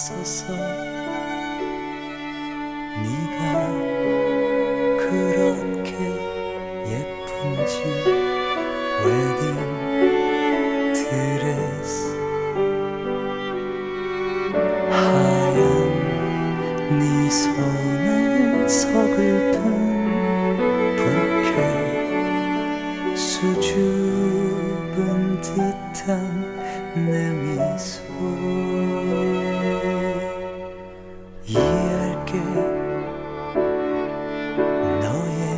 있어서 네가 그렇게 예쁜지 웨딩 드레스 하얀 네 손은 서글픈 부케 수줍은 듯한 내 미소 이해할게 너의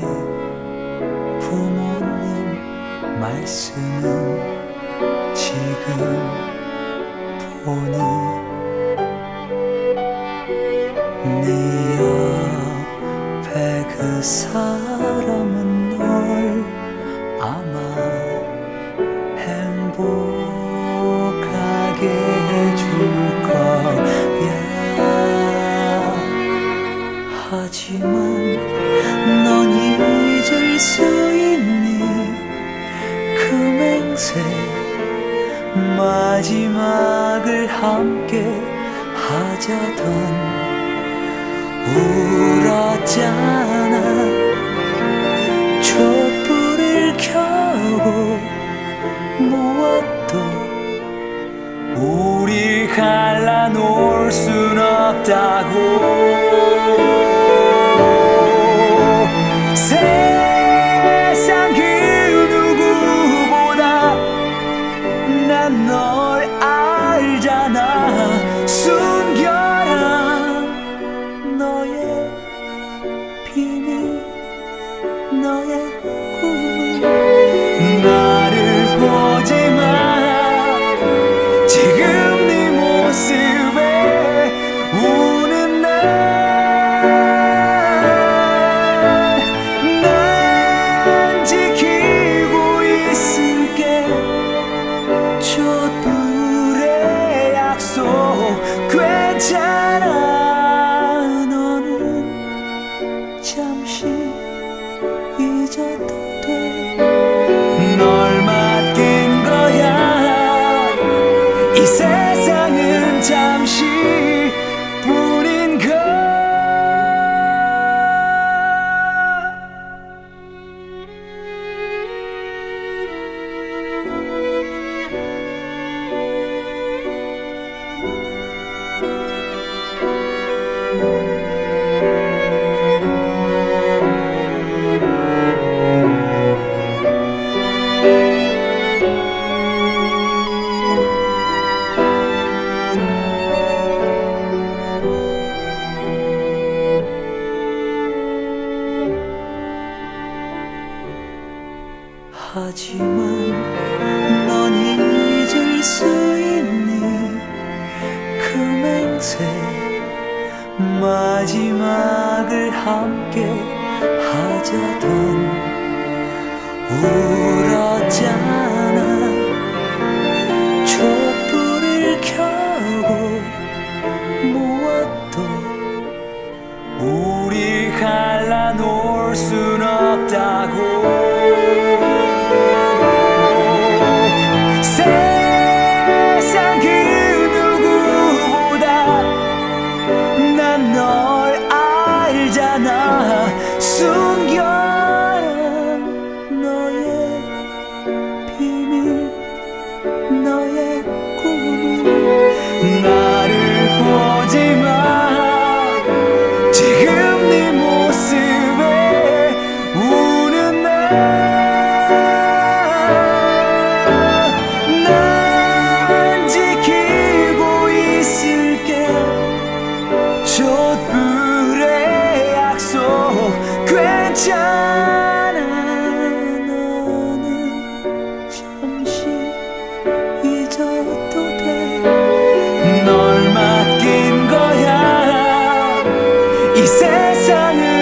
부모님 말씀은 지금 보니 네 옆에 그 사람은 널 아마 행복하게 해줄 거야. 하지만 넌 잊을 수 있니 그 맹세 마지막을 함께 하자던 울었잖아. 촛불을 켜고 무엇도 우리 갈라놓을 순 없다고. 세상 그 누구보다 난 널 알잖아. 숨겨라 너의 비밀 너의 꿈을 나를 보지마. 지금 네 모습에 우는 난 지키고 있을게. 촛불의 약속 괜찮아. 너는 잠시 잊어도 돼. 널 맡긴 거야. 이 세상은 잠시 뿐인 걸. 하지만 넌 잊을 수 있니 그 맹세 마지막을 함께 하자던 울었잖아. 촛불을 켜고 무엇도 우리 갈라놓을 순 없다고. 세상 그 누구보다 난 널 알잖아. 숨겨라 너의 비밀 너의 꿈을 나를 보지마. 지금 네 모습에 우는 난 지키고 있을게. 촛불의 약속 괜찮아. 너는 잠시 잊어도 돼. 널 맡긴 거야. 이 세상은